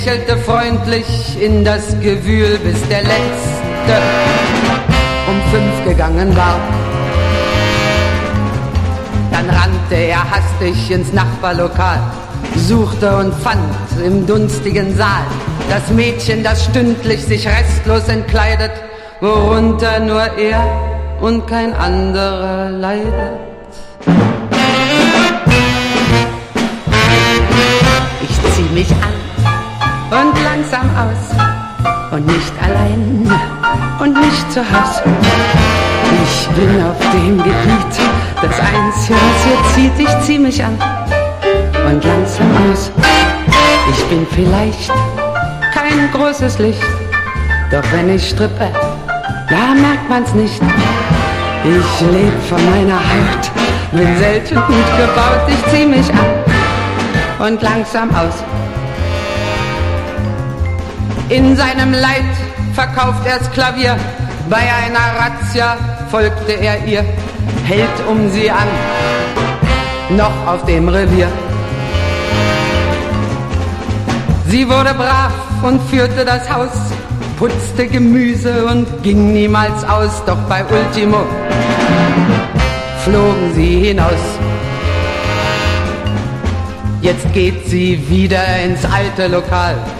Lächelte freundlich in das Gewühl, bis der Letzte um 5 gegangen war. Dann rannte er hastig ins Nachbarlokal, suchte und fand im dunstigen Saal das Mädchen, das stündlich sich restlos entkleidet, worunter nur er und kein anderer leidet. Ich zieh mich an und langsam aus und nicht allein und nicht zu Haus. Ich bin auf dem Gebiet das Einzige, was hier zieht. Ich zieh mich an und langsam aus. Ich bin vielleicht kein großes Licht, doch wenn ich strippe, da merkt man's nicht. Ich leb von meiner Haut, bin selten gut gebaut. Ich zieh mich an und langsam aus. In seinem Leid verkauft er's Klavier, bei einer Razzia folgte er ihr, hält um sie an, noch auf dem Revier. Sie wurde brav und führte das Haus, putzte Gemüse und ging niemals aus, doch bei Ultimo flogen sie hinaus. Jetzt geht sie wieder ins alte Lokal,